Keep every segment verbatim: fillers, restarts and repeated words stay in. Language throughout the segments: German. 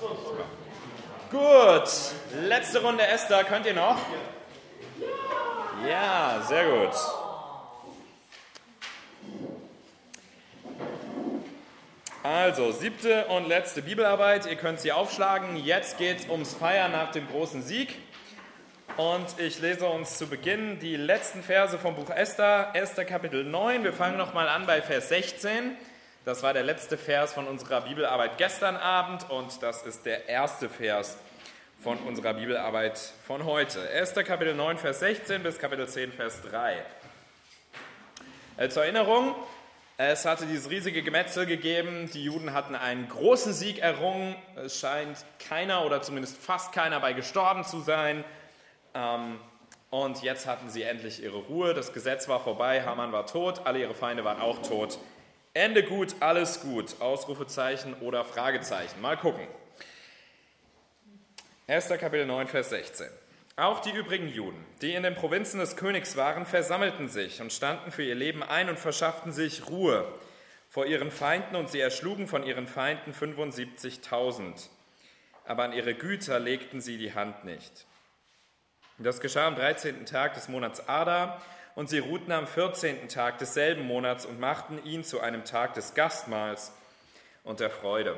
Gut, letzte Runde Esther, könnt ihr noch? Ja, sehr gut. Also, siebte und letzte Bibelarbeit, ihr könnt sie aufschlagen. Jetzt geht es ums Feiern nach dem großen Sieg. Und ich lese uns zu Beginn die letzten Verse vom Buch Esther, Esther Kapitel neun. Wir fangen nochmal an bei Vers sechzehn. Das war der letzte Vers von unserer Bibelarbeit gestern Abend und das ist der erste Vers von unserer Bibelarbeit von heute. Esther Kapitel neun, Vers sechzehn bis Kapitel zehn, Vers drei. Äh, zur Erinnerung, es hatte dieses riesige Gemetzel gegeben, die Juden hatten einen großen Sieg errungen, es scheint keiner oder zumindest fast keiner bei gestorben zu sein. Ähm, und jetzt hatten sie endlich ihre Ruhe, das Gesetz war vorbei, Haman war tot, alle ihre Feinde waren auch tot. Ende gut, alles gut, Ausrufezeichen oder Fragezeichen, mal gucken. Esther Kapitel neun, Vers sechzehn. Auch die übrigen Juden, die in den Provinzen des Königs waren, versammelten sich und standen für ihr Leben ein und verschafften sich Ruhe vor ihren Feinden und sie erschlugen von ihren Feinden fünfundsiebzigtausend. Aber an ihre Güter legten sie die Hand nicht. Das geschah am dreizehnten Tag des Monats Adar und sie ruhten am vierzehnten Tag desselben Monats und machten ihn zu einem Tag des Gastmahls und der Freude.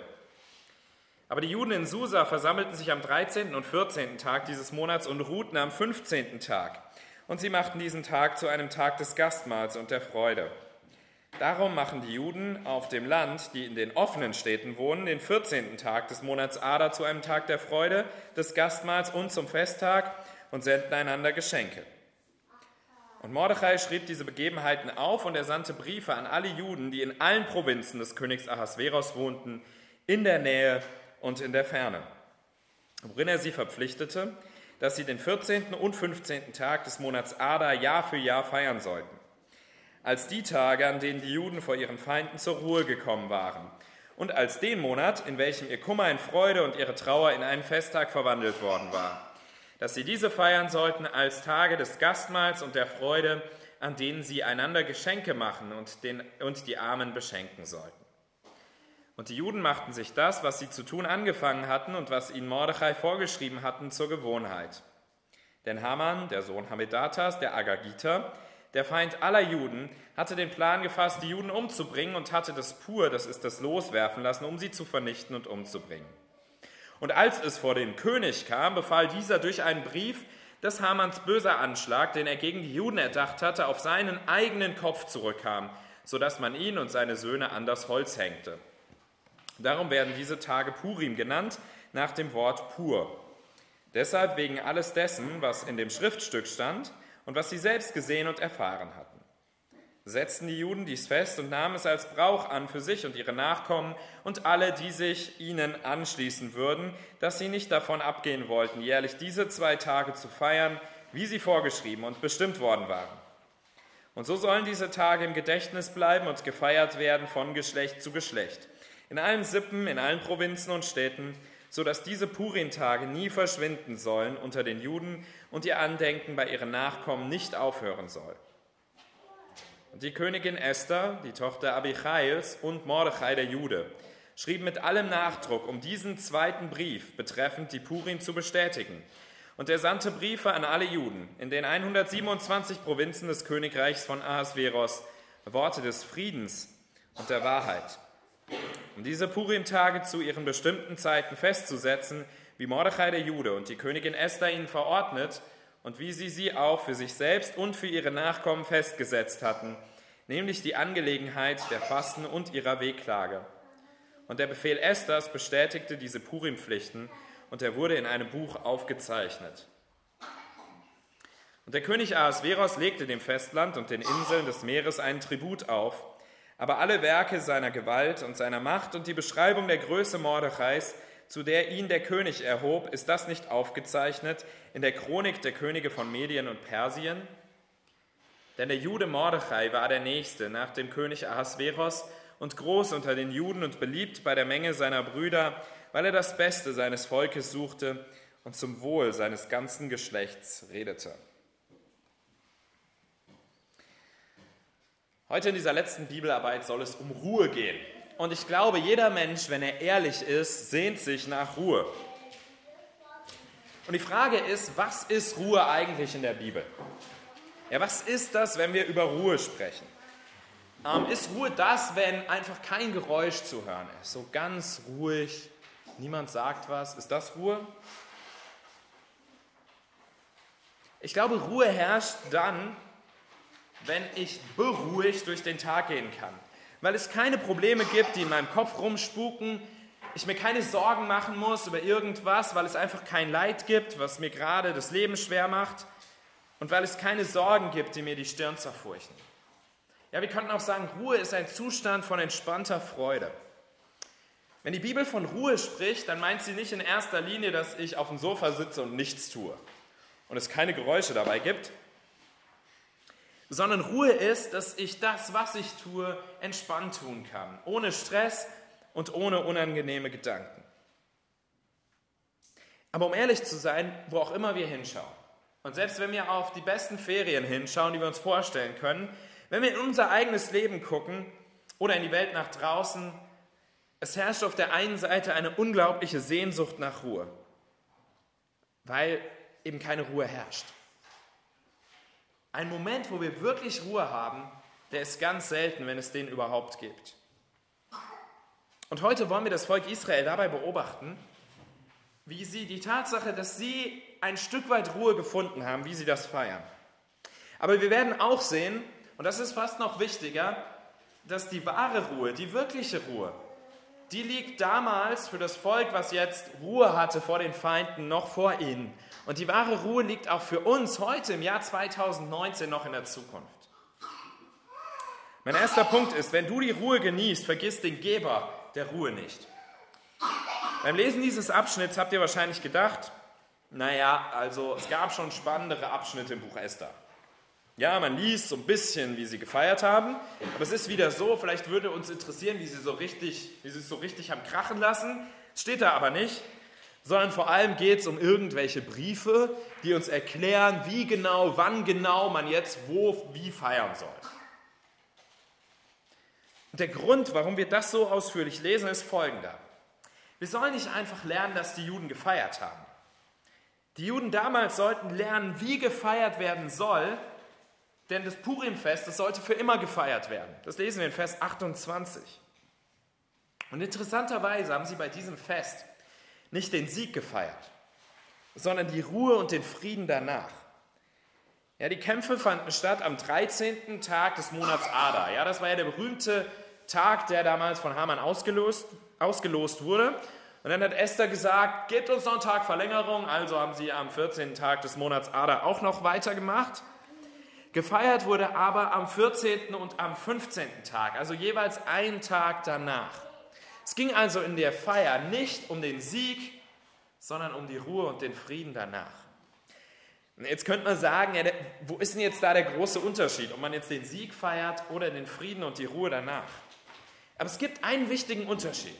Aber die Juden in Susa versammelten sich am dreizehnten und vierzehnten Tag dieses Monats und ruhten am fünfzehnten Tag. Und sie machten diesen Tag zu einem Tag des Gastmahls und der Freude. Darum machen die Juden auf dem Land, die in den offenen Städten wohnen, den vierzehnten Tag des Monats Adar zu einem Tag der Freude, des Gastmahls und zum Festtag und senden einander Geschenke. Und Mordechai schrieb diese Begebenheiten auf und er sandte Briefe an alle Juden, die in allen Provinzen des Königs Ahasveros wohnten, in der Nähe und in der Ferne, worin er sie verpflichtete, dass sie den vierzehnten und fünfzehnten Tag des Monats Adar Jahr für Jahr feiern sollten, als die Tage, an denen die Juden vor ihren Feinden zur Ruhe gekommen waren, und als den Monat, in welchem ihr Kummer in Freude und ihre Trauer in einen Festtag verwandelt worden war, dass sie diese feiern sollten als Tage des Gastmahls und der Freude, an denen sie einander Geschenke machen und, den, und die Armen beschenken sollten. Und die Juden machten sich das, was sie zu tun angefangen hatten und was ihnen Mordechai vorgeschrieben hatten, zur Gewohnheit. Denn Haman, der Sohn Hammedatas, der Agagiter, der Feind aller Juden, hatte den Plan gefasst, die Juden umzubringen und hatte das Pur, das ist das Los, werfen lassen, um sie zu vernichten und umzubringen. Und als es vor den König kam, befahl dieser durch einen Brief, dass Hamans böser Anschlag, den er gegen die Juden erdacht hatte, auf seinen eigenen Kopf zurückkam, sodass man ihn und seine Söhne an das Holz hängte. Darum werden diese Tage Purim genannt, nach dem Wort Pur. Deshalb wegen alles dessen, was in dem Schriftstück stand und was sie selbst gesehen und erfahren hatten. Setzten die Juden dies fest und nahmen es als Brauch an für sich und ihre Nachkommen und alle, die sich ihnen anschließen würden, dass sie nicht davon abgehen wollten, jährlich diese zwei Tage zu feiern, wie sie vorgeschrieben und bestimmt worden waren. Und so sollen diese Tage im Gedächtnis bleiben und gefeiert werden von Geschlecht zu Geschlecht, in allen Sippen, in allen Provinzen und Städten, so dass diese Purim-Tage nie verschwinden sollen unter den Juden und ihr Andenken bei ihren Nachkommen nicht aufhören soll. Und die Königin Esther, die Tochter Abichails und Mordechai der Jude, schrieben mit allem Nachdruck, um diesen zweiten Brief betreffend die Purim zu bestätigen. Und er sandte Briefe an alle Juden in den hundertsiebenundzwanzig Provinzen des Königreichs von Ahasveros, Worte des Friedens und der Wahrheit. Um diese Purim-Tage zu ihren bestimmten Zeiten festzusetzen, wie Mordechai der Jude und die Königin Esther ihnen verordnet und wie sie sie auch für sich selbst und für ihre Nachkommen festgesetzt hatten, nämlich die Angelegenheit der Fasten und ihrer Wehklage. Und der Befehl Esthers bestätigte diese Purim-Pflichten und er wurde in einem Buch aufgezeichnet. Und der König Ahasveros legte dem Festland und den Inseln des Meeres einen Tribut auf, aber alle Werke seiner Gewalt und seiner Macht und die Beschreibung der Größe Mordechais, zu der ihn der König erhob, ist das nicht aufgezeichnet in der Chronik der Könige von Medien und Persien? Denn der Jude Mordechai war der Nächste nach dem König Ahasveros und groß unter den Juden und beliebt bei der Menge seiner Brüder, weil er das Beste seines Volkes suchte und zum Wohl seines ganzen Geschlechts redete. Heute in dieser letzten Bibelarbeit soll es um Ruhe gehen. Und ich glaube, jeder Mensch, wenn er ehrlich ist, sehnt sich nach Ruhe. Und die Frage ist, was ist Ruhe eigentlich in der Bibel? Ja, was ist das, wenn wir über Ruhe sprechen? Ähm, ist Ruhe das, wenn einfach kein Geräusch zu hören ist? So ganz ruhig, niemand sagt was. Ist das Ruhe? Ich glaube, Ruhe herrscht dann, wenn ich beruhigt durch den Tag gehen kann. Weil es keine Probleme gibt, die in meinem Kopf rumspuken, ich mir keine Sorgen machen muss über irgendwas, weil es einfach kein Leid gibt, was mir gerade das Leben schwer macht und weil es keine Sorgen gibt, die mir die Stirn zerfurchen. Ja, wir könnten auch sagen, Ruhe ist ein Zustand von entspannter Freude. Wenn die Bibel von Ruhe spricht, dann meint sie nicht in erster Linie, dass ich auf dem Sofa sitze und nichts tue und es keine Geräusche dabei gibt, sondern Ruhe ist, dass ich das, was ich tue, entspannt tun kann, ohne Stress und ohne unangenehme Gedanken. Aber um ehrlich zu sein, wo auch immer wir hinschauen, und selbst wenn wir auf die besten Ferien hinschauen, die wir uns vorstellen können, wenn wir in unser eigenes Leben gucken oder in die Welt nach draußen, es herrscht auf der einen Seite eine unglaubliche Sehnsucht nach Ruhe, weil eben keine Ruhe herrscht. Ein Moment, wo wir wirklich Ruhe haben, der ist ganz selten, wenn es den überhaupt gibt. Und heute wollen wir das Volk Israel dabei beobachten, wie sie die Tatsache, dass sie ein Stück weit Ruhe gefunden haben, wie sie das feiern. Aber wir werden auch sehen, und das ist fast noch wichtiger, dass die wahre Ruhe, die wirkliche Ruhe, die liegt damals für das Volk, was jetzt Ruhe hatte vor den Feinden, noch vor ihnen. Und die wahre Ruhe liegt auch für uns heute im Jahr zweitausendneunzehn noch in der Zukunft. Mein erster Punkt ist, wenn du die Ruhe genießt, vergiss den Geber der Ruhe nicht. Beim Lesen dieses Abschnitts habt ihr wahrscheinlich gedacht, naja, also es gab schon spannendere Abschnitte im Buch Esther. Ja, man liest so ein bisschen, wie sie gefeiert haben, aber es ist wieder so, vielleicht würde uns interessieren, wie sie so richtig, wie sie es so richtig haben krachen lassen. Steht da aber nicht, sondern vor allem geht es um irgendwelche Briefe, die uns erklären, wie genau, wann genau man jetzt wo, wie feiern soll. Und der Grund, warum wir das so ausführlich lesen, ist folgender. Wir sollen nicht einfach lernen, dass die Juden gefeiert haben. Die Juden damals sollten lernen, wie gefeiert werden soll, denn das Purimfest, das sollte für immer gefeiert werden. Das lesen wir in Vers achtundzwanzig. Und interessanterweise haben sie bei diesem Fest nicht den Sieg gefeiert, sondern die Ruhe und den Frieden danach. Ja, die Kämpfe fanden statt am dreizehnten Tag des Monats Adar. Ja, das war ja der berühmte Tag, der damals von Haman ausgelost, ausgelost wurde. Und dann hat Esther gesagt, gebt uns noch einen Tag Verlängerung. Also haben sie am vierzehnten Tag des Monats Adar auch noch weitergemacht. Gefeiert wurde aber am vierzehnten und am fünfzehnten Tag, also jeweils einen Tag danach. Es ging also in der Feier nicht um den Sieg, sondern um die Ruhe und den Frieden danach. Jetzt könnte man sagen, ja, der, wo ist denn jetzt da der große Unterschied, ob man jetzt den Sieg feiert oder den Frieden und die Ruhe danach? Aber es gibt einen wichtigen Unterschied.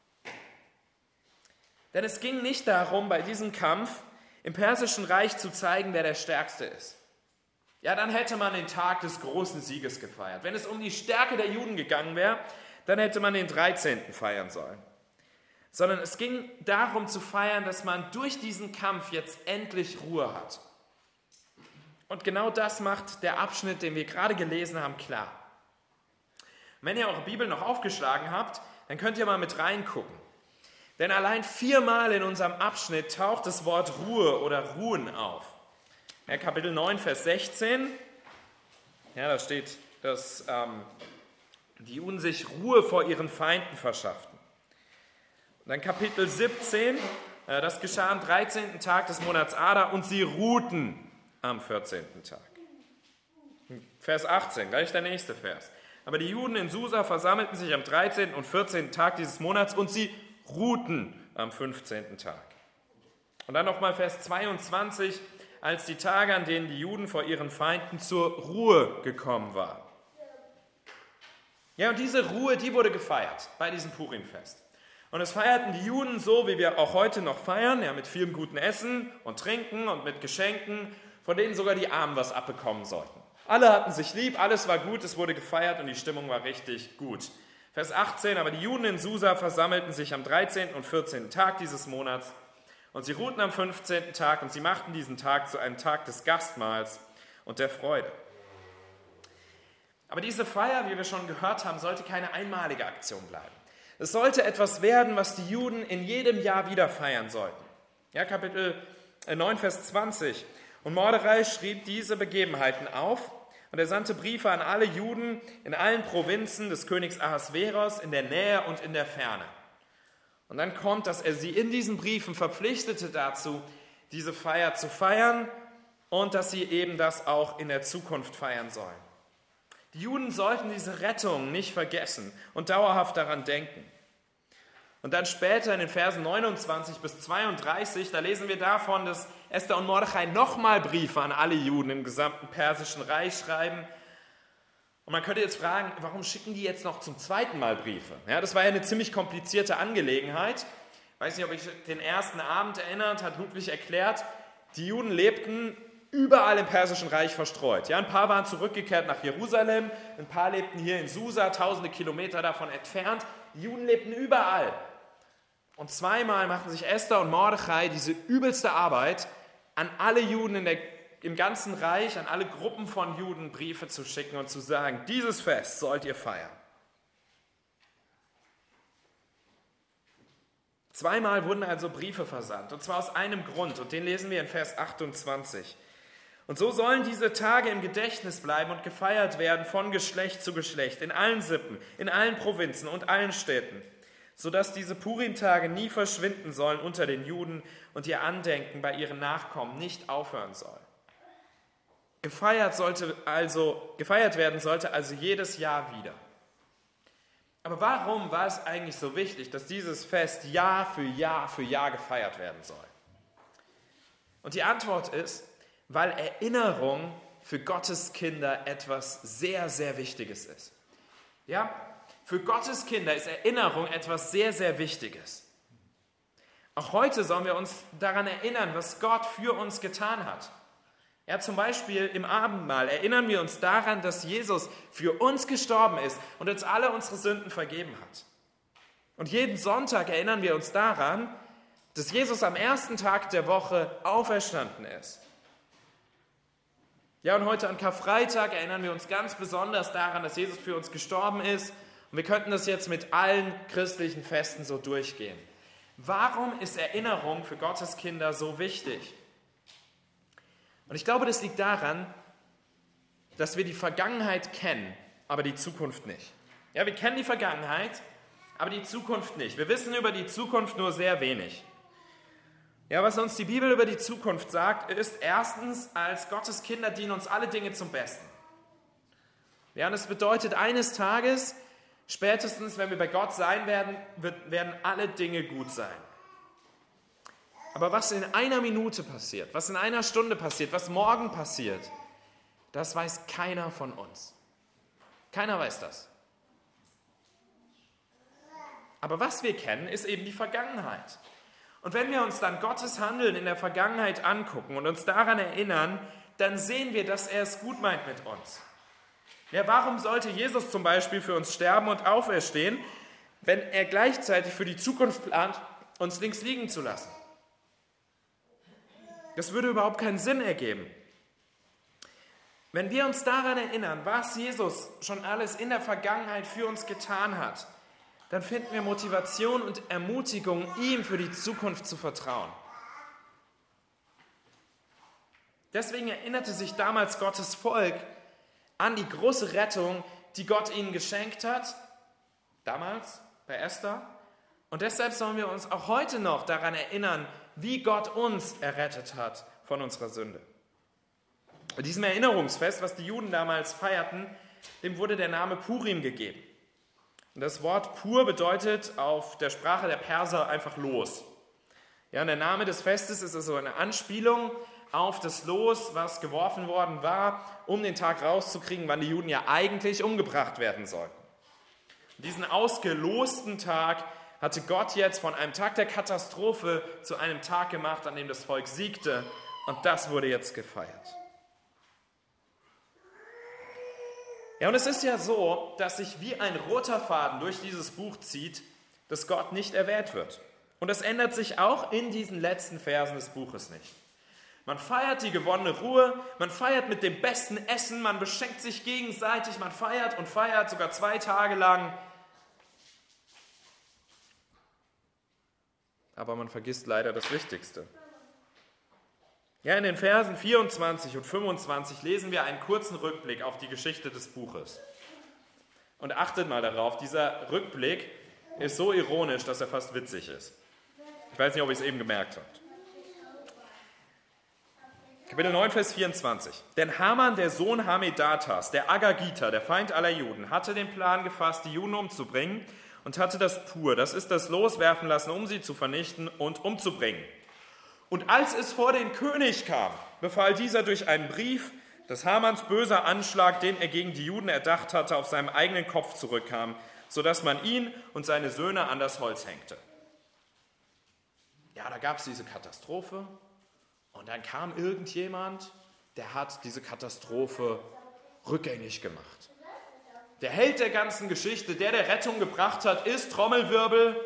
Denn es ging nicht darum, bei diesem Kampf im Persischen Reich zu zeigen, wer der Stärkste ist. Ja, dann hätte man den Tag des großen Sieges gefeiert. Wenn es um die Stärke der Juden gegangen wäre, dann hätte man den dreizehnten feiern sollen. Sondern es ging darum zu feiern, dass man durch diesen Kampf jetzt endlich Ruhe hat. Und genau das macht der Abschnitt, den wir gerade gelesen haben, klar. Wenn ihr eure Bibel noch aufgeschlagen habt, dann könnt ihr mal mit reingucken. Denn allein viermal in unserem Abschnitt taucht das Wort Ruhe oder Ruhen auf. Ja, Kapitel neun, Vers sechzehn, ja, da steht, dass ähm, die Juden sich Ruhe vor ihren Feinden verschafften. Und dann Kapitel siebzehn, äh, das geschah am dreizehnten Tag des Monats Adar und sie ruhten am vierzehnten Tag. Vers achtzehn, gleich der nächste Vers. Aber die Juden in Susa versammelten sich am dreizehnten und vierzehnten Tag dieses Monats und sie ruhten am fünfzehnten Tag. Und dann nochmal Vers zweiundzwanzig, als die Tage, an denen die Juden vor ihren Feinden zur Ruhe gekommen waren. Ja, und diese Ruhe, die wurde gefeiert bei diesem Purimfest. Und es feierten die Juden so, wie wir auch heute noch feiern, ja, mit vielem guten Essen und Trinken und mit Geschenken, von denen sogar die Armen was abbekommen sollten. Alle hatten sich lieb, alles war gut, es wurde gefeiert und die Stimmung war richtig gut. Vers achtzehn, aber die Juden in Susa versammelten sich am dreizehnten und vierzehnten Tag dieses Monats und sie ruhten am fünfzehnten Tag und sie machten diesen Tag zu einem Tag des Gastmahls und der Freude. Aber diese Feier, wie wir schon gehört haben, sollte keine einmalige Aktion bleiben. Es sollte etwas werden, was die Juden in jedem Jahr wieder feiern sollten. Ja, Kapitel neun, Vers zwanzig. Und Mordechai schrieb diese Begebenheiten auf und er sandte Briefe an alle Juden in allen Provinzen des Königs Ahasveros in der Nähe und in der Ferne. Und dann kommt, dass er sie in diesen Briefen verpflichtete dazu, diese Feier zu feiern und dass sie eben das auch in der Zukunft feiern sollen. Die Juden sollten diese Rettung nicht vergessen und dauerhaft daran denken. Und dann später in den Versen neunundzwanzig bis zweiunddreißig, da lesen wir davon, dass Esther und Mordechai nochmal Briefe an alle Juden im gesamten Persischen Reich schreiben. Und man könnte jetzt fragen, warum schicken die jetzt noch zum zweiten Mal Briefe? Ja, das war ja eine ziemlich komplizierte Angelegenheit. Ich weiß nicht, ob ich den ersten Abend erinnert, hat Ludwig erklärt, die Juden lebten überall im Persischen Reich verstreut. Ja, ein paar waren zurückgekehrt nach Jerusalem, ein paar lebten hier in Susa, tausende Kilometer davon entfernt. Die Juden lebten überall. Und zweimal machen sich Esther und Mordechai diese übelste Arbeit, an alle Juden in der, im ganzen Reich, an alle Gruppen von Juden Briefe zu schicken und zu sagen, dieses Fest sollt ihr feiern. Zweimal wurden also Briefe versandt, und zwar aus einem Grund, und den lesen wir in Vers achtundzwanzig. Und so sollen diese Tage im Gedächtnis bleiben und gefeiert werden von Geschlecht zu Geschlecht, in allen Sippen, in allen Provinzen und allen Städten, sodass diese Purim-Tage nie verschwinden sollen unter den Juden und ihr Andenken bei ihren Nachkommen nicht aufhören soll. Gefeiert, sollte also, gefeiert werden sollte also jedes Jahr wieder. Aber warum war es eigentlich so wichtig, dass dieses Fest Jahr für Jahr für Jahr gefeiert werden soll? Und die Antwort ist, weil Erinnerung für Gottes Kinder etwas sehr, sehr Wichtiges ist. Ja, für Gottes Kinder ist Erinnerung etwas sehr, sehr Wichtiges. Auch heute sollen wir uns daran erinnern, was Gott für uns getan hat. Ja, zum Beispiel im Abendmahl erinnern wir uns daran, dass Jesus für uns gestorben ist und uns alle unsere Sünden vergeben hat. Und jeden Sonntag erinnern wir uns daran, dass Jesus am ersten Tag der Woche auferstanden ist. Ja, und heute an Karfreitag erinnern wir uns ganz besonders daran, dass Jesus für uns gestorben ist. Und wir könnten das jetzt mit allen christlichen Festen so durchgehen. Warum ist Erinnerung für Gottes Kinder so wichtig? Und ich glaube, das liegt daran, dass wir die Vergangenheit kennen, aber die Zukunft nicht. Ja, wir kennen die Vergangenheit, aber die Zukunft nicht. Wir wissen über die Zukunft nur sehr wenig. Ja, was uns die Bibel über die Zukunft sagt, ist erstens, als Gottes Kinder dienen uns alle Dinge zum Besten. Ja, und das bedeutet, eines Tages, spätestens wenn wir bei Gott sein werden, wird, werden alle Dinge gut sein. Aber was in einer Minute passiert, was in einer Stunde passiert, was morgen passiert, das weiß keiner von uns. Keiner weiß das. Aber was wir kennen, ist eben die Vergangenheit. Und wenn wir uns dann Gottes Handeln in der Vergangenheit angucken und uns daran erinnern, dann sehen wir, dass er es gut meint mit uns. Ja, warum sollte Jesus zum Beispiel für uns sterben und auferstehen, wenn er gleichzeitig für die Zukunft plant, uns links liegen zu lassen? Das würde überhaupt keinen Sinn ergeben. Wenn wir uns daran erinnern, was Jesus schon alles in der Vergangenheit für uns getan hat, dann finden wir Motivation und Ermutigung, ihm für die Zukunft zu vertrauen. Deswegen erinnerte sich damals Gottes Volk an die große Rettung, die Gott ihnen geschenkt hat, damals bei Esther. Und deshalb sollen wir uns auch heute noch daran erinnern, wie Gott uns errettet hat von unserer Sünde. Bei diesem Erinnerungsfest, was die Juden damals feierten, dem wurde der Name Purim gegeben. Und das Wort Pur bedeutet auf der Sprache der Perser einfach Los. Ja, und der Name des Festes ist also eine Anspielung auf das Los, was geworfen worden war, um den Tag rauszukriegen, wann die Juden ja eigentlich umgebracht werden sollten. Und diesen ausgelosten Tag hatte Gott jetzt von einem Tag der Katastrophe zu einem Tag gemacht, an dem das Volk siegte. Und das wurde jetzt gefeiert. Ja, und es ist ja so, dass sich wie ein roter Faden durch dieses Buch zieht, dass Gott nicht erwähnt wird. Und das ändert sich auch in diesen letzten Versen des Buches nicht. Man feiert die gewonnene Ruhe, man feiert mit dem besten Essen, man beschenkt sich gegenseitig, man feiert und feiert sogar zwei Tage lang. Aber man vergisst leider das Wichtigste. Ja, in den Versen vierundzwanzig und fünfundzwanzig lesen wir einen kurzen Rückblick auf die Geschichte des Buches. Und achtet mal darauf, dieser Rückblick ist so ironisch, dass er fast witzig ist. Ich weiß nicht, ob ihr es eben gemerkt habt. Kapitel neun, Vers vierundzwanzig. Denn Haman, der Sohn Hamedatas, der Agagiter, der Feind aller Juden, hatte den Plan gefasst, die Juden umzubringen und hatte das Pur, das ist das Los werfen lassen, um sie zu vernichten und umzubringen. Und als es vor den König kam, befahl dieser durch einen Brief, dass Hamans böser Anschlag, den er gegen die Juden erdacht hatte, auf seinem eigenen Kopf zurückkam, sodass man ihn und seine Söhne an das Holz hängte. Ja, da gab es diese Katastrophe und dann kam irgendjemand, der hat diese Katastrophe rückgängig gemacht. Der Held der ganzen Geschichte, der der Rettung gebracht hat, ist Trommelwirbel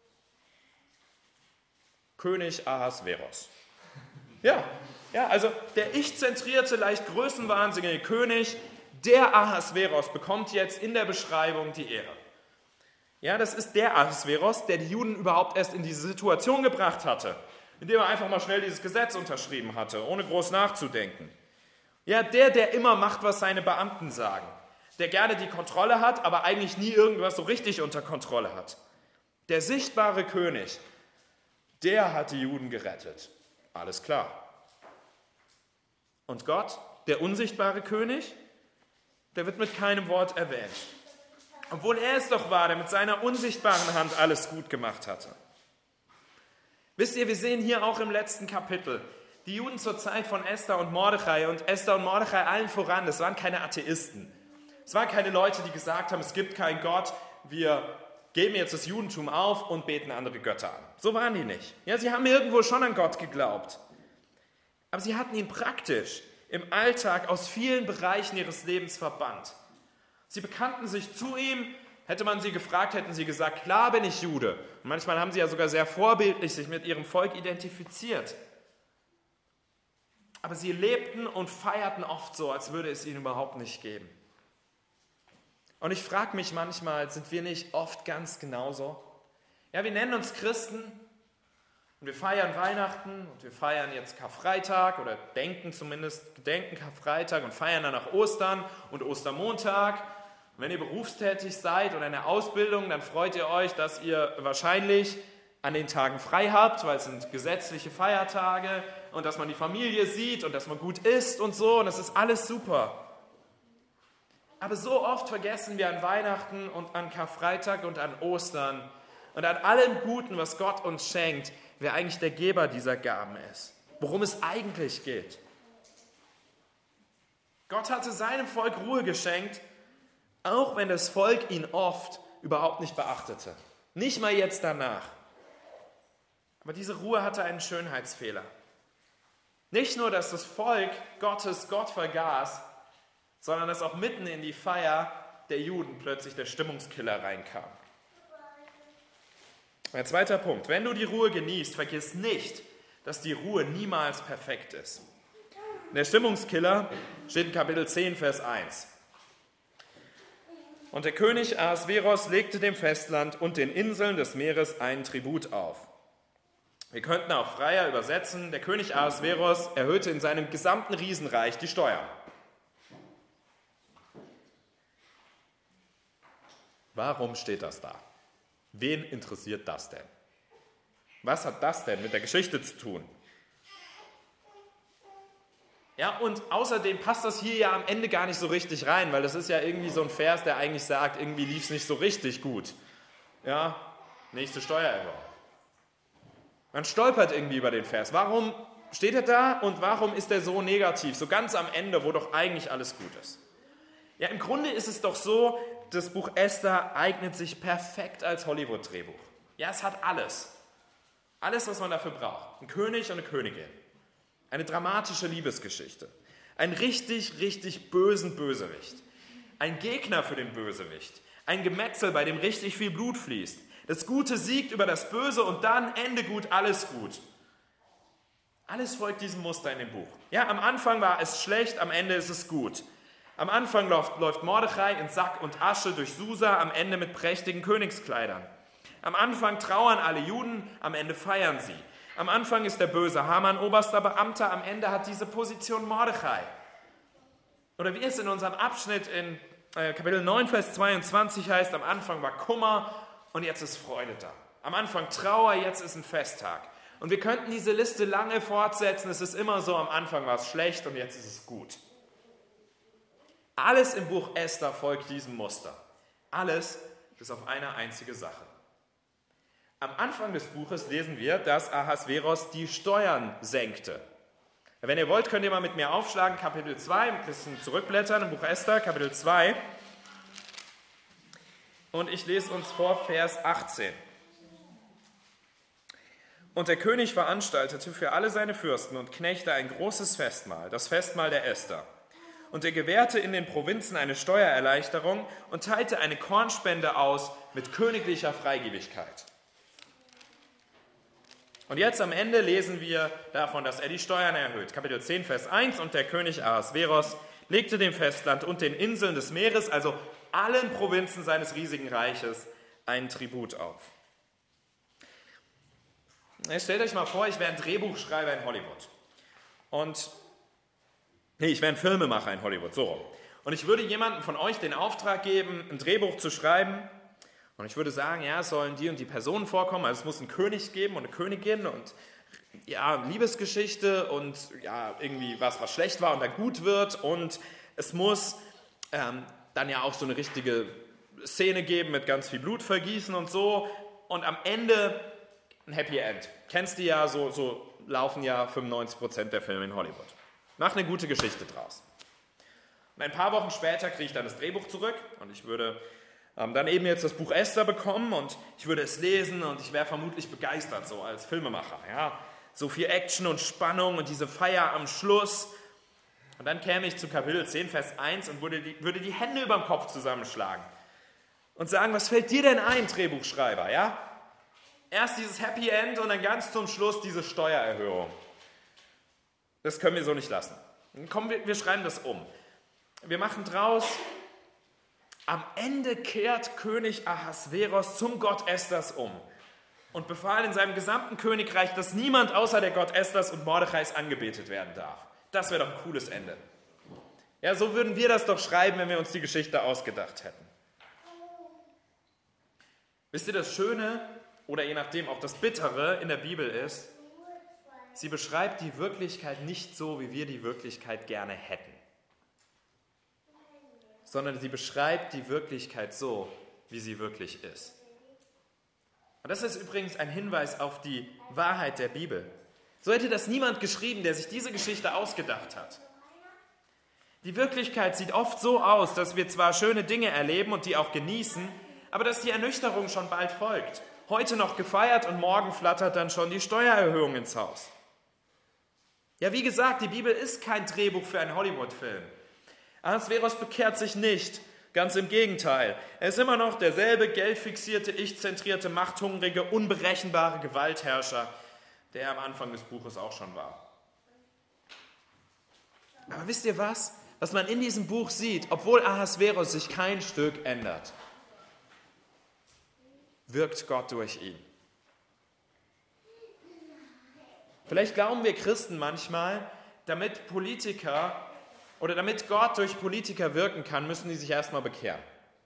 König Ahasveros. Ja, ja, also der ich-zentrierte, leicht größenwahnsinnige König, der Ahasveros, bekommt jetzt in der Beschreibung die Ehre. Ja, das ist der Ahasveros, der die Juden überhaupt erst in diese Situation gebracht hatte, indem er einfach mal schnell dieses Gesetz unterschrieben hatte, ohne groß nachzudenken. Ja, der, der immer macht, was seine Beamten sagen, der gerne die Kontrolle hat, aber eigentlich nie irgendwas so richtig unter Kontrolle hat. Der sichtbare König, der hat die Juden gerettet. Alles klar. Und Gott, der unsichtbare König, der wird mit keinem Wort erwähnt. Obwohl er es doch war, der mit seiner unsichtbaren Hand alles gut gemacht hatte. Wisst ihr, wir sehen hier auch im letzten Kapitel, die Juden zur Zeit von Esther und Mordechai und Esther und Mordechai allen voran, das waren keine Atheisten. Es waren keine Leute, die gesagt haben, es gibt keinen Gott, wir geben jetzt das Judentum auf und beten andere Götter an. So waren die nicht. Ja, sie haben irgendwo schon an Gott geglaubt. Aber sie hatten ihn praktisch im Alltag aus vielen Bereichen ihres Lebens verbannt. Sie bekannten sich zu ihm. Hätte man sie gefragt, hätten sie gesagt, klar bin ich Jude. Und manchmal haben sie ja sogar sehr vorbildlich sich mit ihrem Volk identifiziert. Aber sie lebten und feierten oft so, als würde es ihnen überhaupt nicht geben. Und ich frage mich manchmal, sind wir nicht oft ganz genauso? Ja, wir nennen uns Christen und wir feiern Weihnachten und wir feiern jetzt Karfreitag oder denken zumindest, gedenken Karfreitag und feiern dann auch Ostern und Ostermontag. Und wenn ihr berufstätig seid oder in der Ausbildung, dann freut ihr euch, dass ihr wahrscheinlich an den Tagen frei habt, weil es sind gesetzliche Feiertage und dass man die Familie sieht und dass man gut isst und so und das ist alles super. Aber so oft vergessen wir an Weihnachten und an Karfreitag und an Ostern und an allem Guten, was Gott uns schenkt, wer eigentlich der Geber dieser Gaben ist, worum es eigentlich geht. Gott hatte seinem Volk Ruhe geschenkt, auch wenn das Volk ihn oft überhaupt nicht beachtete. Nicht mal jetzt danach. Aber diese Ruhe hatte einen Schönheitsfehler. Nicht nur, dass das Volk Gottes Gott vergaß, sondern dass auch mitten in die Feier der Juden plötzlich der Stimmungskiller reinkam. Ein zweiter Punkt. Wenn du die Ruhe genießt, vergiss nicht, dass die Ruhe niemals perfekt ist. Der Stimmungskiller steht in Kapitel zehn, Vers eins. Und der König Ahasveros legte dem Festland und den Inseln des Meeres einen Tribut auf. Wir könnten auch freier übersetzen, der König Ahasveros erhöhte in seinem gesamten Riesenreich die Steuern. Warum steht das da? Wen interessiert das denn? Was hat das denn mit der Geschichte zu tun? Ja, und außerdem passt das hier ja am Ende gar nicht so richtig rein, weil das ist ja irgendwie so ein Vers, der eigentlich sagt, irgendwie lief es nicht so richtig gut. Ja, nächste Steuererhöhung. Man stolpert irgendwie über den Vers. Warum steht er da und warum ist er so negativ, so ganz am Ende, wo doch eigentlich alles gut ist? Ja, im Grunde ist es doch so, das Buch Esther eignet sich perfekt als Hollywood-Drehbuch. Ja, es hat alles. Alles, was man dafür braucht. Ein König und eine Königin. Eine dramatische Liebesgeschichte. Einen richtig, richtig bösen Bösewicht. ein Gegner für den Bösewicht, ein Gemetzel, bei dem richtig viel Blut fließt. Das Gute siegt über das Böse und dann Ende gut, alles gut. Alles folgt diesem Muster in dem Buch. Ja, am Anfang war es schlecht, am Ende ist es gut. Am Anfang läuft, läuft Mordechai in Sack und Asche durch Susa, am Ende mit prächtigen Königskleidern. Am Anfang trauern alle Juden, am Ende feiern sie. Am Anfang ist der böse Haman oberster Beamter, am Ende hat diese Position Mordechai. Oder wie es in unserem Abschnitt in äh, Kapitel neun, Vers zweiundzwanzig heißt, am Anfang war Kummer und jetzt ist Freude da. Am Anfang Trauer, jetzt ist ein Festtag. Und wir könnten diese Liste lange fortsetzen. Es ist immer so, am Anfang war es schlecht und jetzt ist es gut. Alles im Buch Esther folgt diesem Muster. Alles bis auf eine einzige Sache. Am Anfang des Buches lesen wir, dass Ahasveros die Steuern senkte. Wenn ihr wollt, könnt ihr mal mit mir aufschlagen, Kapitel zwei, ein bisschen zurückblättern im Buch Esther, Kapitel zwei. Und ich lese uns vor Vers achtzehn. Und der König veranstaltete für alle seine Fürsten und Knechte ein großes Festmahl, das Festmahl der Esther. Und er gewährte in den Provinzen eine Steuererleichterung und teilte eine Kornspende aus mit königlicher Freigebigkeit. Und jetzt am Ende lesen wir davon, dass er die Steuern erhöht. Kapitel zehn, Vers eins. Und der König Ahasveros legte dem Festland und den Inseln des Meeres, also allen Provinzen seines riesigen Reiches, einen Tribut auf. Jetzt stellt euch mal vor, ich wäre ein Drehbuchschreiber in Hollywood. Und, nee, ich wäre ein Filmemacher in Hollywood, so rum. Und ich würde jemandem von euch den Auftrag geben, ein Drehbuch zu schreiben. Und ich würde sagen, ja, es sollen die und die Personen vorkommen. Also es muss einen König geben und eine Königin und ja, Liebesgeschichte und ja, irgendwie was, was schlecht war und dann gut wird. Und es muss ähm, dann ja auch so eine richtige Szene geben mit ganz viel Blutvergießen und so. Und am Ende ein Happy End. Kennst du ja, so, so laufen ja fünfundneunzig Prozent der Filme in Hollywood. Mach eine gute Geschichte draus. Und ein paar Wochen später kriege ich dann das Drehbuch zurück und ich würde ähm, dann eben jetzt das Buch Esther bekommen und ich würde es lesen und ich wäre vermutlich begeistert so als Filmemacher. Ja? So viel Action und Spannung und diese Feier am Schluss. Und dann käme ich zu Kapitel zehn, Vers eins und würde die, würde die Hände über dem Kopf zusammenschlagen und sagen, was fällt dir denn ein, Drehbuchschreiber? Ja? Erst dieses Happy End und dann ganz zum Schluss diese Steuererhöhung. Das können wir so nicht lassen. Komm, wir, wir schreiben das um. Wir machen draus, am Ende kehrt König Ahasveros zum Gott Esthers um und befahl in seinem gesamten Königreich, dass niemand außer der Gott Esthers und Mordechais angebetet werden darf. Das wäre doch ein cooles Ende. Ja, so würden wir das doch schreiben, wenn wir uns die Geschichte ausgedacht hätten. Wisst ihr, das Schöne oder je nachdem auch das Bittere in der Bibel ist, sie beschreibt die Wirklichkeit nicht so, wie wir die Wirklichkeit gerne hätten, sondern sie beschreibt die Wirklichkeit so, wie sie wirklich ist. Und das ist übrigens ein Hinweis auf die Wahrheit der Bibel. So hätte das niemand geschrieben, der sich diese Geschichte ausgedacht hat. Die Wirklichkeit sieht oft so aus, dass wir zwar schöne Dinge erleben und die auch genießen, aber dass die Ernüchterung schon bald folgt. Heute noch gefeiert und morgen flattert dann schon die Steuererhöhung ins Haus. Ja, wie gesagt, die Bibel ist kein Drehbuch für einen Hollywood-Film. Ahasveros bekehrt sich nicht, ganz im Gegenteil. Er ist immer noch derselbe geldfixierte, ich-zentrierte, machthungrige, unberechenbare Gewaltherrscher, der er am Anfang des Buches auch schon war. Aber wisst ihr was? Was man in diesem Buch sieht, obwohl Ahasveros sich kein Stück ändert, wirkt Gott durch ihn. Vielleicht glauben wir Christen manchmal, damit Politiker oder damit Gott durch Politiker wirken kann, müssen die sich erstmal bekehren.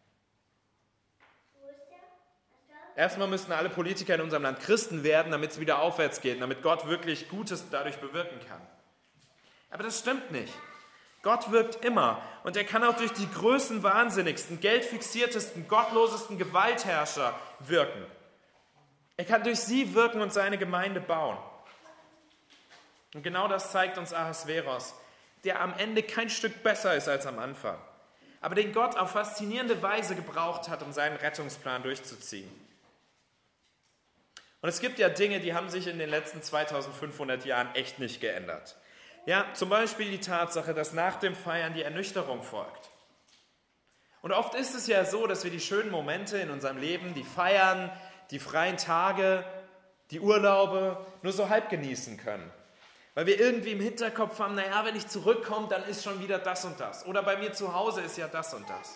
Erstmal müssten alle Politiker in unserem Land Christen werden, damit es wieder aufwärts geht, damit Gott wirklich Gutes dadurch bewirken kann. Aber das stimmt nicht. Gott wirkt immer und er kann auch durch die größten, wahnsinnigsten, geldfixiertesten, gottlosesten Gewaltherrscher wirken. Er kann durch sie wirken und seine Gemeinde bauen. Und genau das zeigt uns Ahasveros, der am Ende kein Stück besser ist als am Anfang, aber den Gott auf faszinierende Weise gebraucht hat, um seinen Rettungsplan durchzuziehen. Und es gibt ja Dinge, die haben sich in den letzten zweitausendfünfhundert Jahren echt nicht geändert. Ja, zum Beispiel die Tatsache, dass nach dem Feiern die Ernüchterung folgt. Und oft ist es ja so, dass wir die schönen Momente in unserem Leben, die Feiern, die freien Tage, die Urlaube nur so halb genießen können. Weil wir irgendwie im Hinterkopf haben, naja, wenn ich zurückkomme, dann ist schon wieder das und das. Oder bei mir zu Hause ist ja das und das.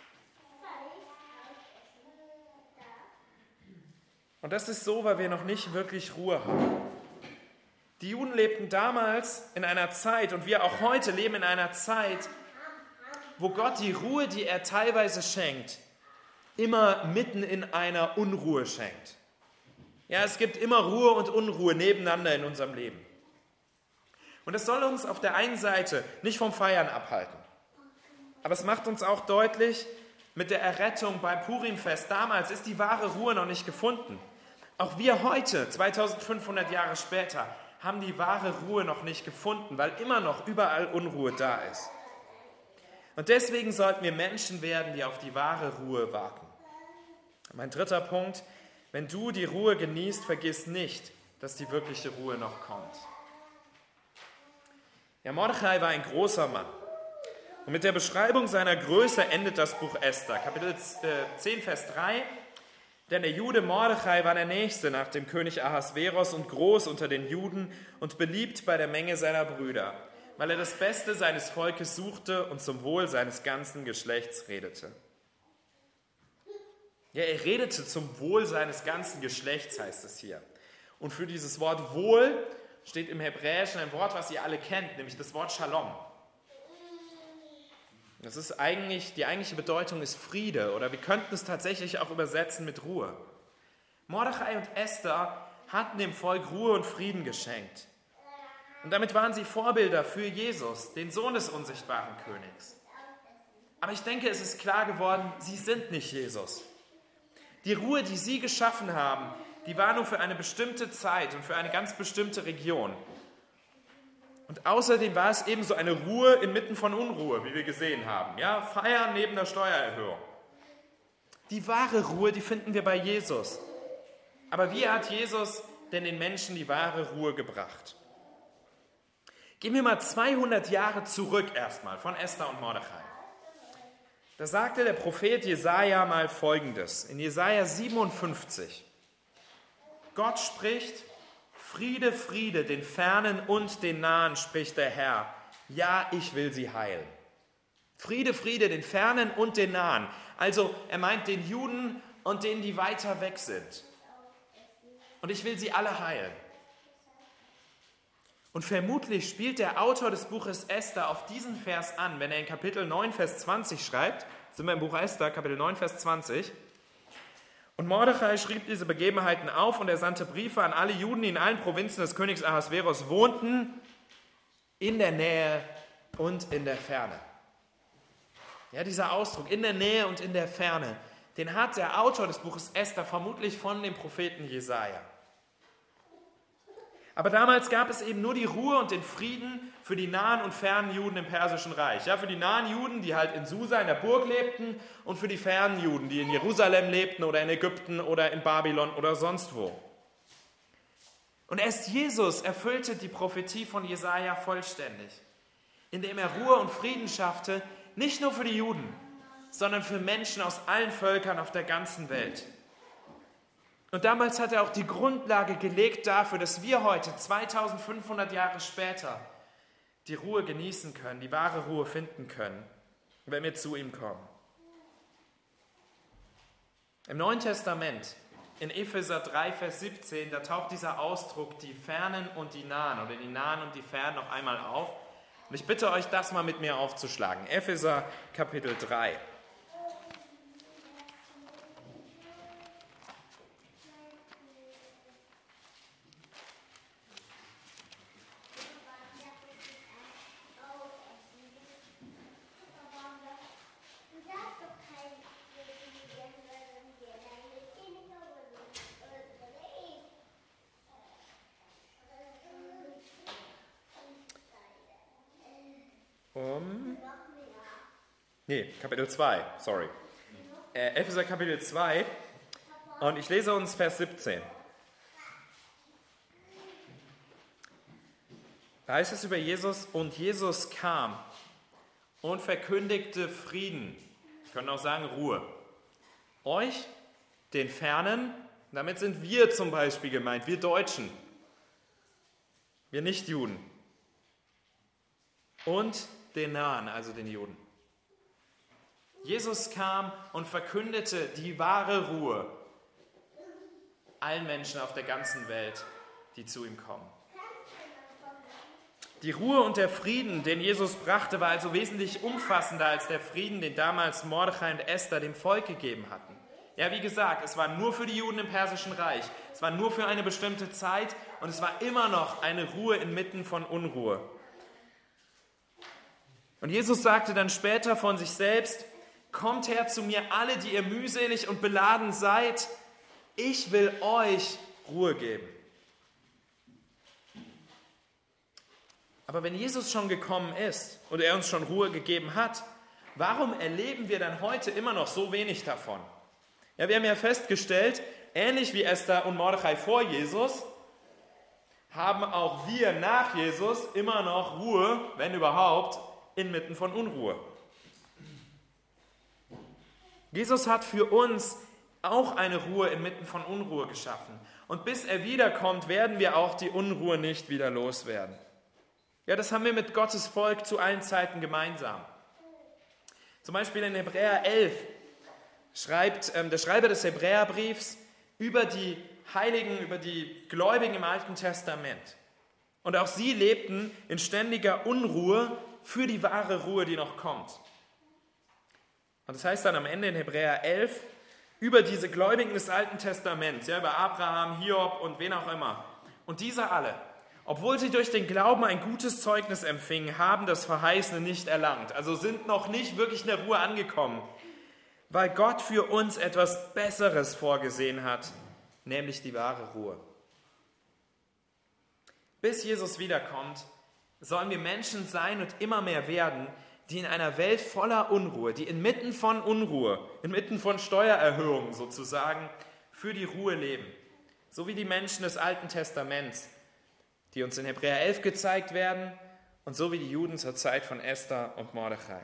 Und das ist so, weil wir noch nicht wirklich Ruhe haben. Die Juden lebten damals in einer Zeit, und wir auch heute leben in einer Zeit, wo Gott die Ruhe, die er teilweise schenkt, immer mitten in einer Unruhe schenkt. Ja, es gibt immer Ruhe und Unruhe nebeneinander in unserem Leben. Und das soll uns auf der einen Seite nicht vom Feiern abhalten. Aber es macht uns auch deutlich, mit der Errettung beim Purimfest damals ist die wahre Ruhe noch nicht gefunden. Auch wir heute, zweitausendfünfhundert Jahre später, haben die wahre Ruhe noch nicht gefunden, weil immer noch überall Unruhe da ist. Und deswegen sollten wir Menschen werden, die auf die wahre Ruhe warten. Mein dritter Punkt: Wenn du die Ruhe genießt, vergiss nicht, dass die wirkliche Ruhe noch kommt. Ja, Mordechai war ein großer Mann. Und mit der Beschreibung seiner Größe endet das Buch Esther, Kapitel zehn, Vers drei. Denn der Jude Mordechai war der Nächste nach dem König Ahasveros und groß unter den Juden und beliebt bei der Menge seiner Brüder, weil er das Beste seines Volkes suchte und zum Wohl seines ganzen Geschlechts redete. Ja, er redete zum Wohl seines ganzen Geschlechts, heißt es hier. Und für dieses Wort Wohl steht im Hebräischen ein Wort, was ihr alle kennt, nämlich das Wort Shalom. Das ist eigentlich, die eigentliche Bedeutung ist Friede, oder wir könnten es tatsächlich auch übersetzen mit Ruhe. Mordechai und Esther hatten dem Volk Ruhe und Frieden geschenkt. Und damit waren sie Vorbilder für Jesus, den Sohn des unsichtbaren Königs. Aber ich denke, es ist klar geworden, sie sind nicht Jesus. Die Ruhe, die sie geschaffen haben, die war nur für eine bestimmte Zeit und für eine ganz bestimmte Region. Und außerdem war es ebenso eine Ruhe inmitten von Unruhe, wie wir gesehen haben. Ja, Feiern neben der Steuererhöhung. Die wahre Ruhe, die finden wir bei Jesus. Aber wie hat Jesus denn den Menschen die wahre Ruhe gebracht? Gehen wir mal zweihundert Jahre zurück erstmal von Esther und Mordechai. Da sagte der Prophet Jesaja mal Folgendes, in Jesaja siebenundfünfzig. Gott spricht: Friede, Friede, den Fernen und den Nahen, spricht der Herr. Ja, ich will sie heilen. Friede, Friede, den Fernen und den Nahen. Also er meint den Juden und denen, die weiter weg sind. Und ich will sie alle heilen. Und vermutlich spielt der Autor des Buches Esther auf diesen Vers an, wenn er in Kapitel neun, Vers zwanzig schreibt. Sind wir im Buch Esther, Kapitel neun, Vers zwanzig. Und Mordechai schrieb diese Begebenheiten auf und er sandte Briefe an alle Juden, die in allen Provinzen des Königs Ahasveros wohnten, in der Nähe und in der Ferne. Ja, dieser Ausdruck, in der Nähe und in der Ferne, den hat der Autor des Buches Esther vermutlich von dem Propheten Jesaja. Aber damals gab es eben nur die Ruhe und den Frieden für die nahen und fernen Juden im Persischen Reich. Ja, für die nahen Juden, die halt in Susa, in der Burg lebten, und für die fernen Juden, die in Jerusalem lebten oder in Ägypten oder in Babylon oder sonst wo. Und erst Jesus erfüllte die Prophetie von Jesaja vollständig, indem er Ruhe und Frieden schaffte, nicht nur für die Juden, sondern für Menschen aus allen Völkern auf der ganzen Welt. Und damals hat er auch die Grundlage gelegt dafür, dass wir heute, zweitausendfünfhundert Jahre später, die Ruhe genießen können, die wahre Ruhe finden können, wenn wir zu ihm kommen. Im Neuen Testament, in Epheser drei, Vers siebzehn, da taucht dieser Ausdruck, die Fernen und die Nahen, oder die Nahen und die Fernen, noch einmal auf. Und ich bitte euch, das mal mit mir aufzuschlagen. Epheser Kapitel drei. Um, nee, Kapitel zwei, sorry. Äh, Epheser Kapitel zwei, und ich lese uns Vers siebzehn. Da heißt es über Jesus: Und Jesus kam und verkündigte Frieden Wir können auch sagen Ruhe. Euch, den Fernen, damit sind wir zum Beispiel gemeint, wir Deutschen, wir Nichtjuden. Und den Nahen, also den Juden. Jesus kam und verkündete die wahre Ruhe allen Menschen auf der ganzen Welt, die zu ihm kommen. Die Ruhe und der Frieden, den Jesus brachte, war also wesentlich umfassender als der Frieden, den damals Mordechai und Esther dem Volk gegeben hatten. Ja, wie gesagt, es war nur für die Juden im Persischen Reich, es war nur für eine bestimmte Zeit und es war immer noch eine Ruhe inmitten von Unruhe. Und Jesus sagte dann später von sich selbst: Kommt her zu mir, alle, die ihr mühselig und beladen seid, ich will euch Ruhe geben. Aber wenn Jesus schon gekommen ist und er uns schon Ruhe gegeben hat, warum erleben wir dann heute immer noch so wenig davon? Ja, wir haben ja festgestellt, ähnlich wie Esther und Mordechai vor Jesus, haben auch wir nach Jesus immer noch Ruhe, wenn überhaupt, inmitten von Unruhe. Jesus hat für uns auch eine Ruhe inmitten von Unruhe geschaffen. Und bis er wiederkommt, werden wir auch die Unruhe nicht wieder loswerden. Ja, das haben wir mit Gottes Volk zu allen Zeiten gemeinsam. Zum Beispiel in Hebräer elf schreibt ähm, der Schreiber des Hebräerbriefs über die Heiligen, über die Gläubigen im Alten Testament. Und auch sie lebten in ständiger Unruhe für die wahre Ruhe, die noch kommt. Und das heißt dann am Ende in Hebräer elf, über diese Gläubigen des Alten Testaments, ja, über Abraham, Hiob und wen auch immer. Und diese alle, obwohl sie durch den Glauben ein gutes Zeugnis empfingen, haben das Verheißene nicht erlangt. Also sind noch nicht wirklich in der Ruhe angekommen, weil Gott für uns etwas Besseres vorgesehen hat, nämlich die wahre Ruhe. Bis Jesus wiederkommt, sollen wir Menschen sein und immer mehr werden, die in einer Welt voller Unruhe, die inmitten von Unruhe, inmitten von Steuererhöhungen sozusagen, für die Ruhe leben. So wie die Menschen des Alten Testaments, die uns in Hebräer elf gezeigt werden, und so wie die Juden zur Zeit von Esther und Mordechai.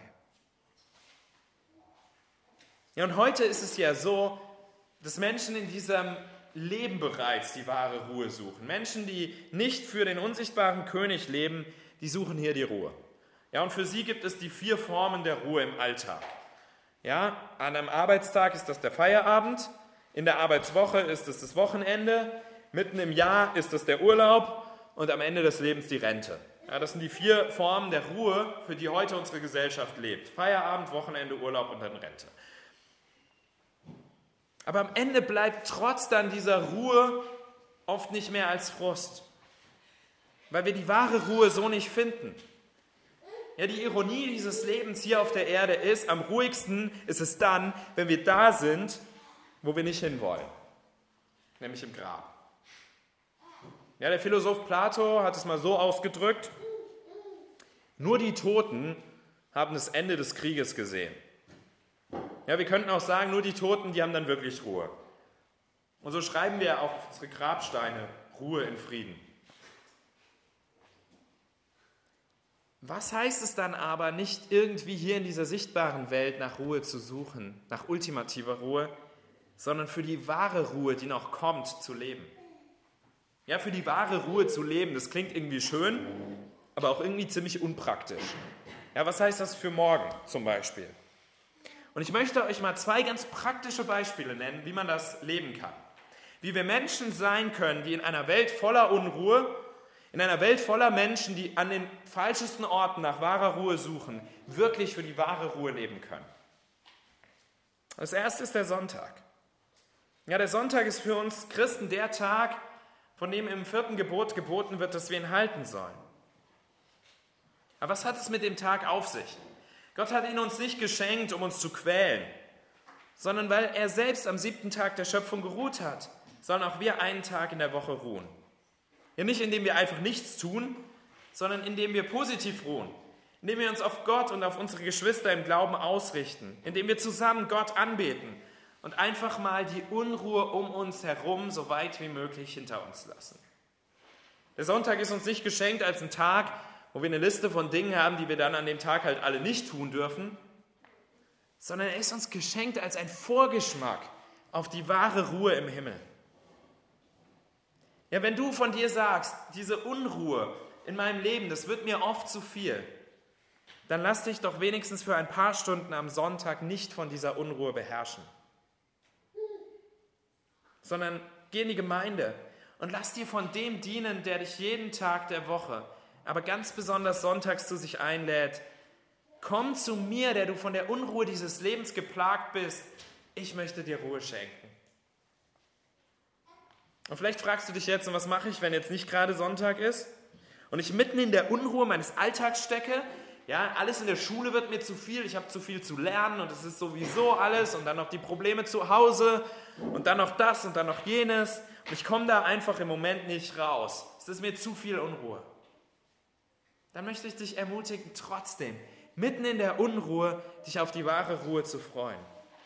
Ja, und heute ist es ja so, dass Menschen in diesem Leben bereits die wahre Ruhe suchen. Menschen, die nicht für den unsichtbaren König leben, die suchen hier die Ruhe. Ja, und für sie gibt es die vier Formen der Ruhe im Alltag. Ja, an einem Arbeitstag ist das der Feierabend, in der Arbeitswoche ist es das Wochenende, mitten im Jahr ist es der Urlaub und am Ende des Lebens die Rente. Ja, das sind die vier Formen der Ruhe, für die heute unsere Gesellschaft lebt. Feierabend, Wochenende, Urlaub und dann Rente. Aber am Ende bleibt trotz dann dieser Ruhe oft nicht mehr als Frust, weil wir die wahre Ruhe so nicht finden. Ja, die Ironie dieses Lebens hier auf der Erde ist, am ruhigsten ist es dann, wenn wir da sind, wo wir nicht hinwollen, nämlich im Grab. Ja, der Philosoph Plato hat es mal so ausgedrückt: Nur die Toten haben das Ende des Krieges gesehen. Ja, wir könnten auch sagen, nur die Toten, die haben dann wirklich Ruhe. Und so schreiben wir auf unsere Grabsteine: Ruhe in Frieden. Was heißt es dann aber, nicht irgendwie hier in dieser sichtbaren Welt nach Ruhe zu suchen, nach ultimativer Ruhe, sondern für die wahre Ruhe, die noch kommt, zu leben? Ja, für die wahre Ruhe zu leben, das klingt irgendwie schön, aber auch irgendwie ziemlich unpraktisch. Ja, was heißt das für morgen zum Beispiel? Und ich möchte euch mal zwei ganz praktische Beispiele nennen, wie man das leben kann. Wie wir Menschen sein können, die in einer Welt voller Unruhe, in einer Welt voller Menschen, die an den falschesten Orten nach wahrer Ruhe suchen, wirklich für die wahre Ruhe leben können. Das erste ist der Sonntag. Ja, der Sonntag ist für uns Christen der Tag, von dem im vierten Gebot geboten wird, dass wir ihn halten sollen. Aber was hat es mit dem Tag auf sich? Gott hat ihn uns nicht geschenkt, um uns zu quälen, sondern weil er selbst am siebten Tag der Schöpfung geruht hat, sollen auch wir einen Tag in der Woche ruhen. Ja, nicht indem wir einfach nichts tun, sondern indem wir positiv ruhen, indem wir uns auf Gott und auf unsere Geschwister im Glauben ausrichten, indem wir zusammen Gott anbeten und einfach mal die Unruhe um uns herum so weit wie möglich hinter uns lassen. Der Sonntag ist uns nicht geschenkt als ein Tag, wo wir eine Liste von Dingen haben, die wir dann an dem Tag halt alle nicht tun dürfen, sondern er ist uns geschenkt als ein Vorgeschmack auf die wahre Ruhe im Himmel. Ja, wenn du von dir sagst, diese Unruhe in meinem Leben, das wird mir oft zu viel, dann lass dich doch wenigstens für ein paar Stunden am Sonntag nicht von dieser Unruhe beherrschen, sondern geh in die Gemeinde und lass dir von dem dienen, der dich jeden Tag der Woche, aber ganz besonders sonntags zu sich einlädt. Komm zu mir, der du von der Unruhe dieses Lebens geplagt bist. Ich möchte dir Ruhe schenken. Und vielleicht fragst du dich jetzt, und was mache ich, wenn jetzt nicht gerade Sonntag ist und ich mitten in der Unruhe meines Alltags stecke? Ja, alles in der Schule wird mir zu viel, ich habe zu viel zu lernen und es ist sowieso alles und dann noch die Probleme zu Hause und dann noch das und dann noch jenes und ich komme da einfach im Moment nicht raus. Es ist mir zu viel Unruhe. Dann möchte ich dich ermutigen, trotzdem, mitten in der Unruhe, dich auf die wahre Ruhe zu freuen.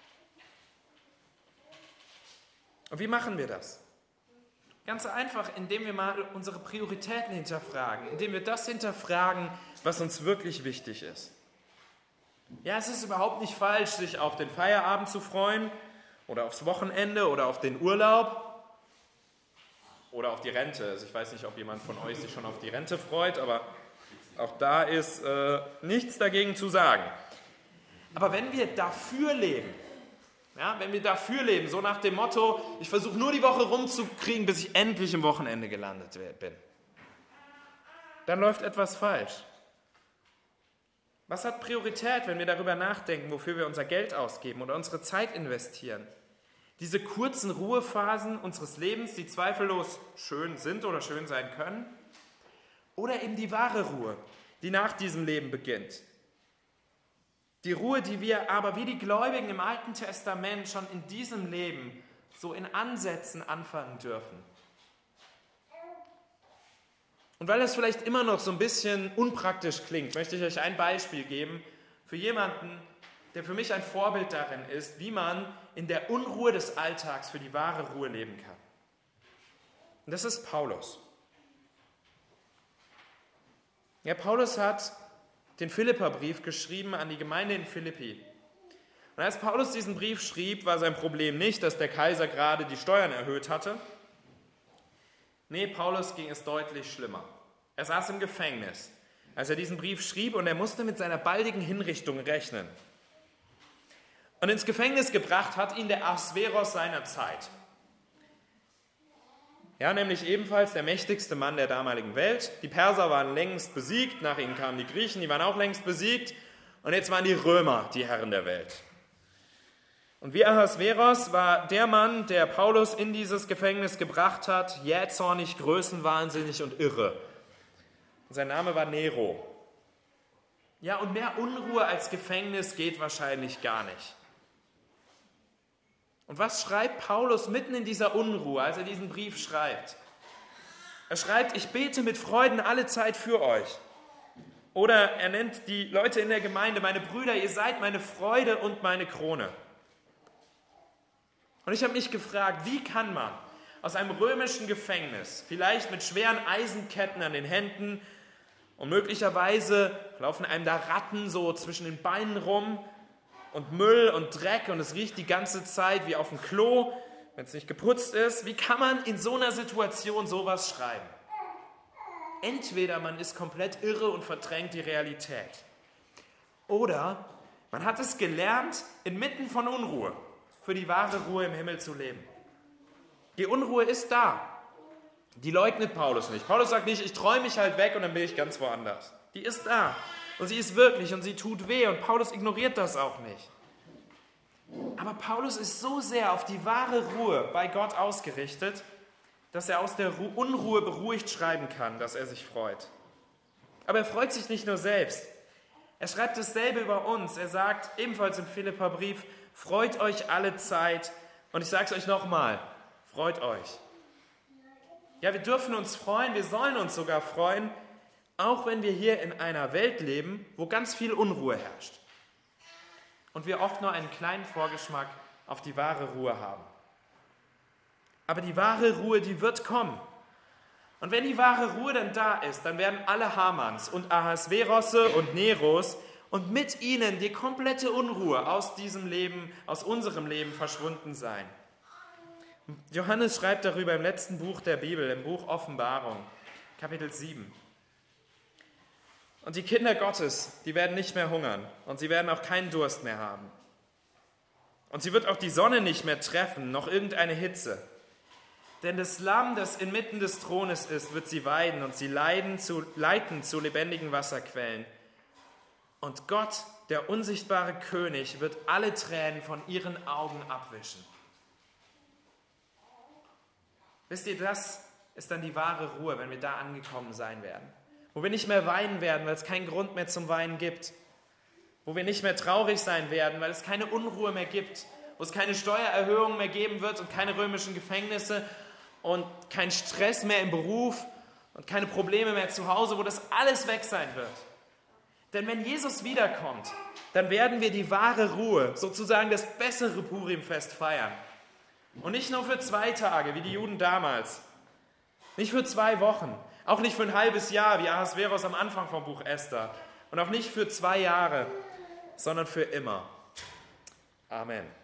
Und wie machen wir das? Ganz einfach, indem wir mal unsere Prioritäten hinterfragen, indem wir das hinterfragen, was uns wirklich wichtig ist. Ja, es ist überhaupt nicht falsch, sich auf den Feierabend zu freuen oder aufs Wochenende oder auf den Urlaub oder auf die Rente. Also ich weiß nicht, ob jemand von euch sich schon auf die Rente freut, aber auch da ist äh, nichts dagegen zu sagen. Aber wenn wir dafür leben, ja, wenn wir dafür leben, so nach dem Motto, ich versuche nur die Woche rumzukriegen, bis ich endlich im Wochenende gelandet bin, dann läuft etwas falsch. Was hat Priorität, wenn wir darüber nachdenken, wofür wir unser Geld ausgeben oder unsere Zeit investieren? Diese kurzen Ruhephasen unseres Lebens, die zweifellos schön sind oder schön sein können, oder eben die wahre Ruhe, die nach diesem Leben beginnt. Die Ruhe, die wir aber wie die Gläubigen im Alten Testament schon in diesem Leben so in Ansätzen anfangen dürfen. Und weil es vielleicht immer noch so ein bisschen unpraktisch klingt, möchte ich euch ein Beispiel geben für jemanden, der für mich ein Vorbild darin ist, wie man in der Unruhe des Alltags für die wahre Ruhe leben kann. Und das ist Paulus. Ja, Paulus hat den Philipperbrief geschrieben an die Gemeinde in Philippi. Und als Paulus diesen Brief schrieb, war sein Problem nicht, dass der Kaiser gerade die Steuern erhöht hatte. Nee, Paulus ging es deutlich schlimmer. Er saß im Gefängnis, als er diesen Brief schrieb, und er musste mit seiner baldigen Hinrichtung rechnen. Und ins Gefängnis gebracht hat ihn der Ahasveros seiner Zeit. Ja, nämlich ebenfalls der mächtigste Mann der damaligen Welt. Die Perser waren längst besiegt, nach ihnen kamen die Griechen, die waren auch längst besiegt. Und jetzt waren die Römer die Herren der Welt. Und wie Ahasveros war der Mann, der Paulus in dieses Gefängnis gebracht hat, jähzornig, größenwahnsinnig und irre. Und sein Name war Nero. Ja, und mehr Unruhe als Gefängnis geht wahrscheinlich gar nicht. Und was schreibt Paulus mitten in dieser Unruhe, als er diesen Brief schreibt? Er schreibt, ich bete mit Freuden alle Zeit für euch. Oder er nennt die Leute in der Gemeinde, meine Brüder, ihr seid meine Freude und meine Krone. Und ich habe mich gefragt, wie kann man aus einem römischen Gefängnis, vielleicht mit schweren Eisenketten an den Händen, und möglicherweise laufen einem da Ratten so zwischen den Beinen rum, und Müll und Dreck und es riecht die ganze Zeit wie auf dem Klo, wenn es nicht geputzt ist. Wie kann man in so einer Situation sowas schreiben? Entweder man ist komplett irre und verdrängt die Realität. Oder man hat es gelernt, inmitten von Unruhe für die wahre Ruhe im Himmel zu leben. Die Unruhe ist da. Die leugnet Paulus nicht. Paulus sagt nicht, ich träume mich halt weg und dann bin ich ganz woanders. Die ist da. Und sie ist wirklich und sie tut weh und Paulus ignoriert das auch nicht. Aber Paulus ist so sehr auf die wahre Ruhe bei Gott ausgerichtet, dass er aus der Unruhe beruhigt schreiben kann, dass er sich freut. Aber er freut sich nicht nur selbst. Er schreibt dasselbe über uns. Er sagt ebenfalls im Philipperbrief, freut euch alle Zeit. Und ich sage es euch nochmal, freut euch. Ja, wir dürfen uns freuen, wir sollen uns sogar freuen, auch wenn wir hier in einer Welt leben, wo ganz viel Unruhe herrscht. Und wir oft nur einen kleinen Vorgeschmack auf die wahre Ruhe haben. Aber die wahre Ruhe, die wird kommen. Und wenn die wahre Ruhe dann da ist, dann werden alle Hamans und Ahasverosse und Neros und mit ihnen die komplette Unruhe aus diesem Leben, aus unserem Leben verschwunden sein. Johannes schreibt darüber im letzten Buch der Bibel, im Buch Offenbarung, Kapitel sieben. Und die Kinder Gottes, die werden nicht mehr hungern und sie werden auch keinen Durst mehr haben. Und sie wird auch die Sonne nicht mehr treffen, noch irgendeine Hitze. Denn das Lamm, das inmitten des Thrones ist, wird sie weiden und sie leiden zu, leiten zu lebendigen Wasserquellen. Und Gott, der unsichtbare König, wird alle Tränen von ihren Augen abwischen. Wisst ihr, das ist dann die wahre Ruhe, wenn wir da angekommen sein werden. Wo wir nicht mehr weinen werden, weil es keinen Grund mehr zum Weinen gibt. Wo wir nicht mehr traurig sein werden, weil es keine Unruhe mehr gibt. Wo es keine Steuererhöhungen mehr geben wird und keine römischen Gefängnisse und kein Stress mehr im Beruf und keine Probleme mehr zu Hause, wo das alles weg sein wird. Denn wenn Jesus wiederkommt, dann werden wir die wahre Ruhe, sozusagen das bessere Purimfest feiern. Und nicht nur für zwei Tage, wie die Juden damals. Nicht für zwei Wochen. Auch nicht für ein halbes Jahr, wie Ahasveros am Anfang vom Buch Esther. Und auch nicht für zwei Jahre, sondern für immer. Amen.